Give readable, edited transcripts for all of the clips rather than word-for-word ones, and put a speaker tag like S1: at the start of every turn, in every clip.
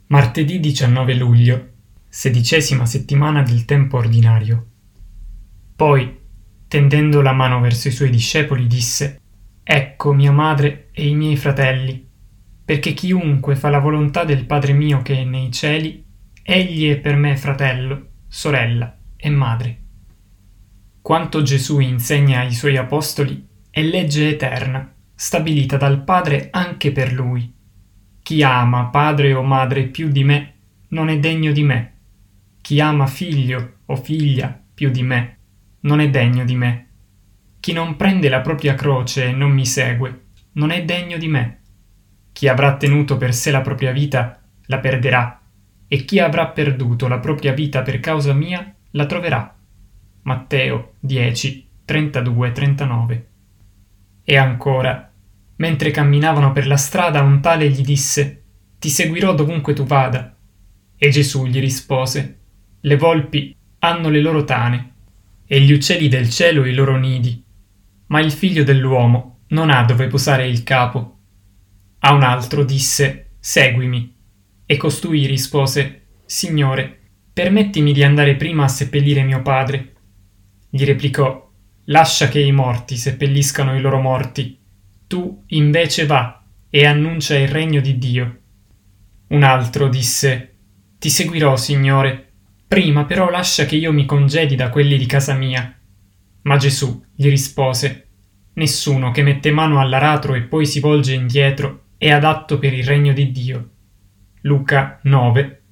S1: Martedì 19 luglio, 16ª settimana del tempo ordinario. Poi, tendendo la mano verso i suoi discepoli, disse: «Ecco mia madre e i miei fratelli, perché chiunque fa la volontà del Padre mio che è nei cieli, egli è per me fratello, sorella e madre». Quanto Gesù insegna ai suoi apostoli è legge eterna, stabilita dal Padre anche per lui. Chi ama padre o madre più di me non è degno di me. Chi ama figlio o figlia più di me non è degno di me. Chi non prende la propria croce e non mi segue non è degno di me. Chi avrà tenuto per sé la propria vita la perderà, e chi avrà perduto la propria vita per causa mia la troverà. Matteo 10, 32-39. E ancora, mentre camminavano per la strada, un tale gli disse: «Ti seguirò dovunque tu vada». E Gesù gli rispose: «Le volpi hanno le loro tane, e gli uccelli del cielo i loro nidi, ma il figlio dell'uomo non ha dove posare il capo». A un altro disse: «Seguimi». E costui rispose: «Signore, permettimi di andare prima a seppellire mio padre». Gli replicò: «Lascia che i morti seppelliscano i loro morti. Tu invece va e annuncia il regno di Dio». Un altro disse: «Ti seguirò, Signore, prima però lascia che io mi congedi da quelli di casa mia». Ma Gesù gli rispose: «Nessuno che mette mano all'aratro e poi si volge indietro è adatto per il regno di Dio». Luca 9,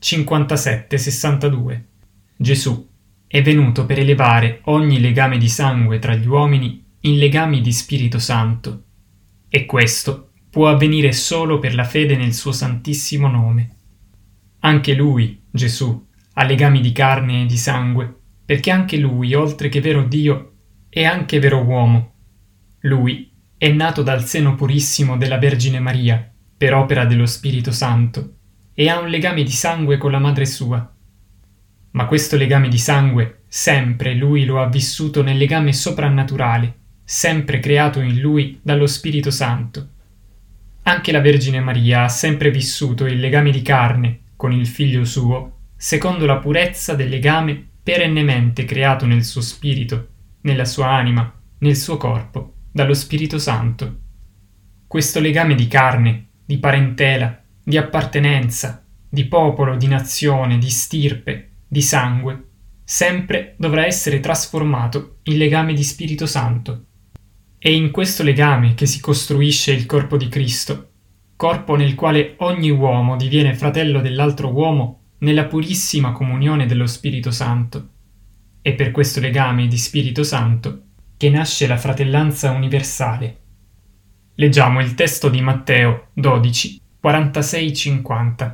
S1: 57-62. Gesù è venuto per elevare ogni legame di sangue tra gli uomini in legami di Spirito Santo. E questo può avvenire solo per la fede nel suo santissimo nome. Anche lui, Gesù, ha legami di carne e di sangue, perché anche lui, oltre che vero Dio, è anche vero uomo. Lui è nato dal seno purissimo della Vergine Maria, per opera dello Spirito Santo, e ha un legame di sangue con la madre sua. Ma questo legame di sangue sempre lui lo ha vissuto nel legame soprannaturale, sempre creato in lui dallo Spirito Santo. Anche la Vergine Maria ha sempre vissuto il legame di carne con il figlio suo, secondo la purezza del legame perennemente creato nel suo spirito, nella sua anima, nel suo corpo, dallo Spirito Santo. Questo legame di carne, di parentela, di appartenenza, di popolo, di nazione, di stirpe, di sangue, sempre dovrà essere trasformato in legame di Spirito Santo. È in questo legame che si costruisce il corpo di Cristo, corpo nel quale ogni uomo diviene fratello dell'altro uomo nella purissima comunione dello Spirito Santo. È per questo legame di Spirito Santo che nasce la fratellanza universale. Leggiamo il testo di Matteo 12, 46-50.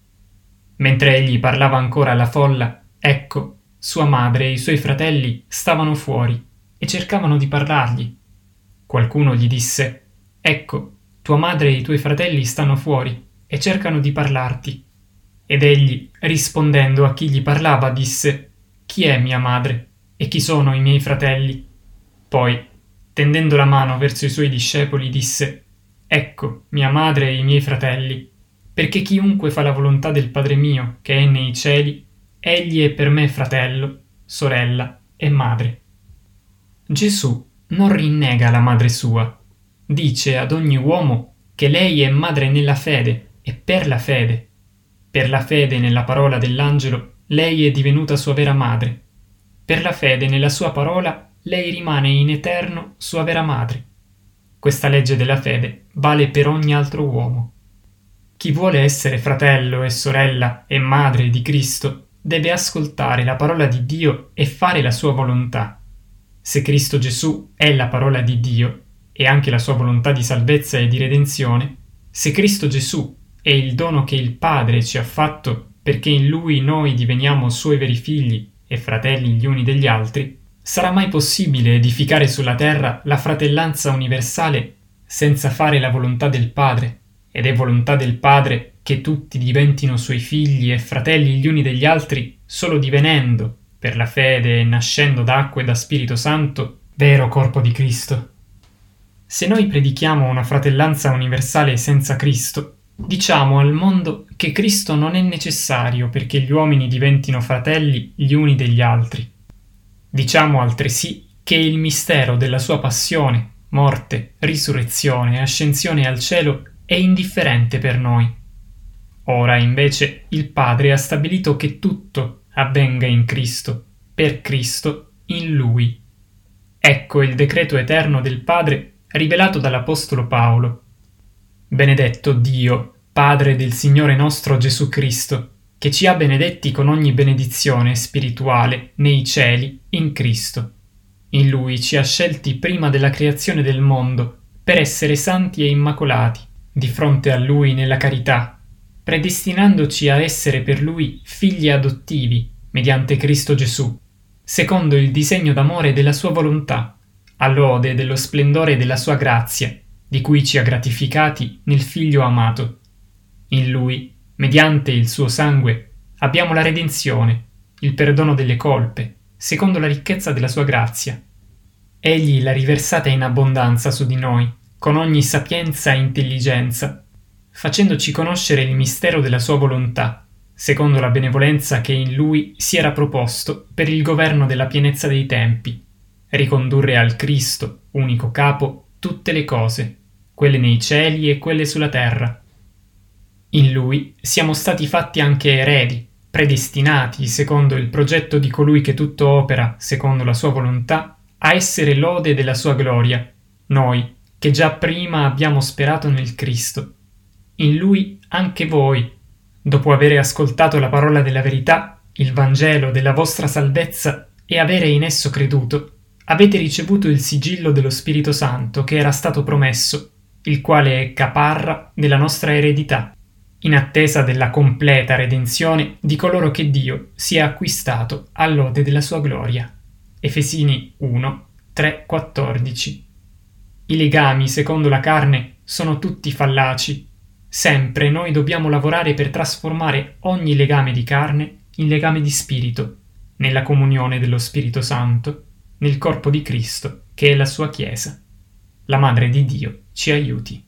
S1: Mentre egli parlava ancora alla folla, ecco, sua madre e i suoi fratelli stavano fuori e cercavano di parlargli. Qualcuno gli disse: «Ecco, tua madre e i tuoi fratelli stanno fuori e cercano di parlarti». Ed egli, rispondendo a chi gli parlava, disse: «Chi è mia madre e chi sono i miei fratelli?» Poi, tendendo la mano verso i suoi discepoli, disse: «Ecco mia madre e i miei fratelli, perché chiunque fa la volontà del Padre mio che è nei cieli, egli è per me fratello, sorella e madre». Gesù non rinnega la madre sua, dice ad ogni uomo che lei è madre nella fede e per la fede. Per la fede nella parola dell'angelo lei è divenuta sua vera madre. Per la fede nella sua parola lei rimane in eterno sua vera madre. Questa legge della fede vale per ogni altro uomo. Chi vuole essere fratello e sorella e madre di Cristo deve ascoltare la parola di Dio e fare la sua volontà. Se Cristo Gesù è la parola di Dio e anche la sua volontà di salvezza e di redenzione, se Cristo Gesù è il dono che il Padre ci ha fatto perché in Lui noi diveniamo Suoi veri figli e fratelli gli uni degli altri, sarà mai possibile edificare sulla terra la fratellanza universale senza fare la volontà del Padre? Ed è volontà del Padre che tutti diventino Suoi figli e fratelli gli uni degli altri solo divenendo, per la fede e nascendo da acqua e da Spirito Santo, vero corpo di Cristo. Se noi predichiamo una fratellanza universale senza Cristo, Diciamo al mondo che Cristo non è necessario perché gli uomini diventino fratelli gli uni degli altri. Diciamo altresì che il mistero della sua passione, morte, risurrezione e ascensione al cielo è indifferente per noi. Ora invece il Padre ha stabilito che tutto avvenga in Cristo, per Cristo, in Lui. Ecco il decreto eterno del Padre rivelato dall'Apostolo Paolo. Benedetto Dio, Padre del Signore nostro Gesù Cristo, che ci ha benedetti con ogni benedizione spirituale nei cieli in Cristo. In Lui ci ha scelti prima della creazione del mondo per essere santi e immacolati di fronte a Lui nella carità, predestinandoci a essere per Lui figli adottivi mediante Cristo Gesù, secondo il disegno d'amore della sua volontà, a lode dello splendore della sua grazia, di cui ci ha gratificati nel Figlio amato. In Lui, mediante il suo sangue, abbiamo la redenzione, il perdono delle colpe, secondo la ricchezza della sua grazia. Egli l'ha riversata in abbondanza su di noi, con ogni sapienza e intelligenza, facendoci conoscere il mistero della sua volontà, secondo la benevolenza che in Lui si era proposto per il governo della pienezza dei tempi, ricondurre al Cristo, unico capo, tutte le cose, quelle nei cieli e quelle sulla terra. In Lui siamo stati fatti anche eredi, predestinati, secondo il progetto di colui che tutto opera, secondo la sua volontà, a essere lode della sua gloria, noi, che già prima abbiamo sperato nel Cristo. In Lui anche voi, dopo avere ascoltato la parola della verità, il Vangelo della vostra salvezza, e avere in esso creduto, avete ricevuto il sigillo dello Spirito Santo che era stato promesso, il quale è caparra della nostra eredità, in attesa della completa redenzione di coloro che Dio si è acquistato all'ode della sua gloria. Efesini 1, 3, 14. I legami secondo la carne sono tutti fallaci. Sempre noi dobbiamo lavorare per trasformare ogni legame di carne in legame di spirito, nella comunione dello Spirito Santo, nel corpo di Cristo, che è la sua Chiesa. La Madre di Dio ci aiuti.